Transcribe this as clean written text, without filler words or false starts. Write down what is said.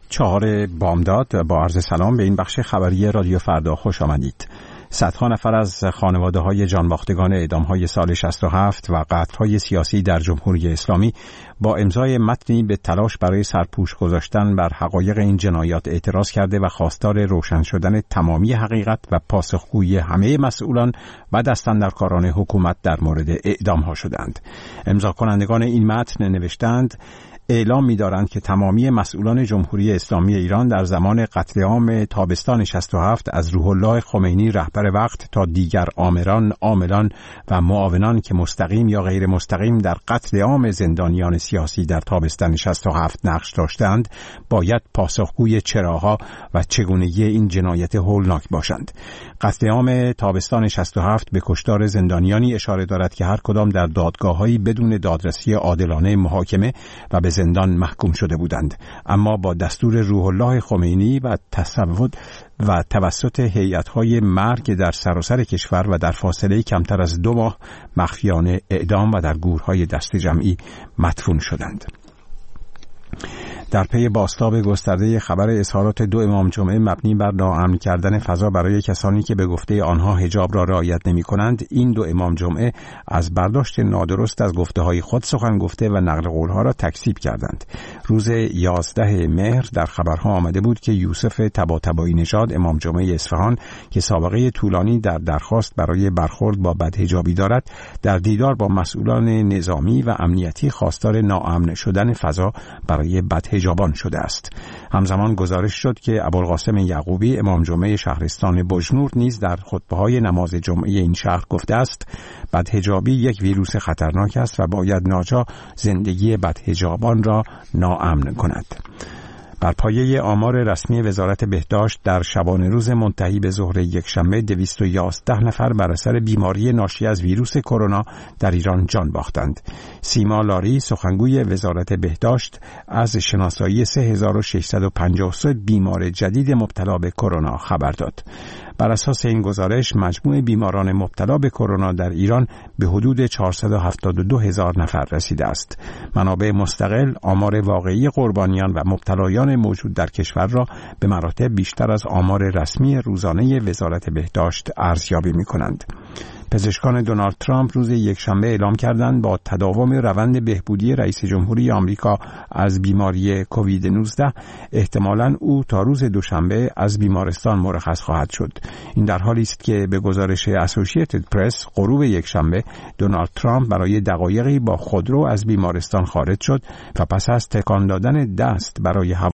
4 بامداد و با عرض سلام به این بخش خبری رادیو فردا خوش آمدید. صدها نفر از خانواده‌های جانباختگان اعدام‌های سال 67 و قتل‌های سیاسی در جمهوری اسلامی با امضای متنی به تلاش برای سرپوش گذاشتن بر حقایق این جنایات اعتراض کرده و خواستار روشن شدن تمامی حقیقت و پاسخگویی همه مسئولان و دستاندرکاران حکومت در مورد اعدام‌ها شدند. امضا کنندگان این متن نوشتند: اعلام می‌دارند که تمامی مسئولان جمهوری اسلامی ایران در زمان قتل عام تابستان 67 از روح الله خمینی رهبر وقت تا دیگر آمران، عاملان و معاونان که مستقیم یا غیر مستقیم در قتل عام زندانیان سیاسی در تابستان 67 نقش داشتند، باید پاسخگوی چراها و چگونگی این جنایت هولناک باشند. قتل عام تابستان 67 به کشتار زندانیانی اشاره دارد که هر کدام در دادگاه‌هایی بدون دادرسی عادلانه محاکمه و به زندان محکوم شده بودند، اما با دستور روح الله خمینی و توسط هیئت‌های مرگ در سراسر کشور و در فاصله کمتر از 2 ماه مخفیانه اعدام و در گورهای دست جمعی مدفون شدند. در پی بازتاب گسترده خبر اظهارات 2 امام جمعه مبنی بر ناامن کردن فضا برای کسانی که به گفته آنها حجاب را رعایت نمی‌کنند، این 2 امام جمعه از برداشت نادرست از گفته‌های خود سخن گفته و نقل قول‌ها را تکذیب کردند. روز 11 مهر در خبرها آمده بود که یوسف طباطبایی نژاد امام جمعه اصفهان که سابقه طولانی در درخواست برای برخورد با بدحجابی دارد، در دیدار با مسئولان نظامی و امنیتی خواستار ناامن شدن فضا برای بدحجابان شده است. همزمان گزارش شد که ابوالقاسم یعقوبی امام جمعه شهرستان بجنورد نیز در خطبه‌های نماز جمعه این شهر گفته است: بدحجابی یک ویروس خطرناک است و باید ناجا زندگی بدحجابان را ناامن کند. بر پایه آمار رسمی وزارت بهداشت در شبانه روز منتهی به ظهر یکشنبه 211 نفر بر اثر بیماری ناشی از ویروس کرونا در ایران جان باختند. سیما لاری سخنگوی وزارت بهداشت از شناسایی 3653 بیمار جدید مبتلا به کرونا خبر داد. بر اساس این گزارش مجموع بیماران مبتلا به کرونا در ایران به حدود 472,000 نفر رسیده است. منابع مستقل آمار واقعی قربانیان و مبتلایان موجود در کشور را به مراتب بیشتر از آمار رسمی روزانه وزارت بهداشت ارزیابی می‌کنند. پزشکان دونالد ترامپ روز یکشنبه اعلام کردند با تداوم روند بهبودی رئیس جمهوری آمریکا از بیماری کووید 19 احتمالاً او تا روز دوشنبه از بیمارستان مرخص خواهد شد. این در حالی است که به گزارش اسوسییتد پرس غروب یکشنبه دونالد ترامپ برای دقایقی با خودرو از بیمارستان خارج شد و پس از تکان دادن دست برای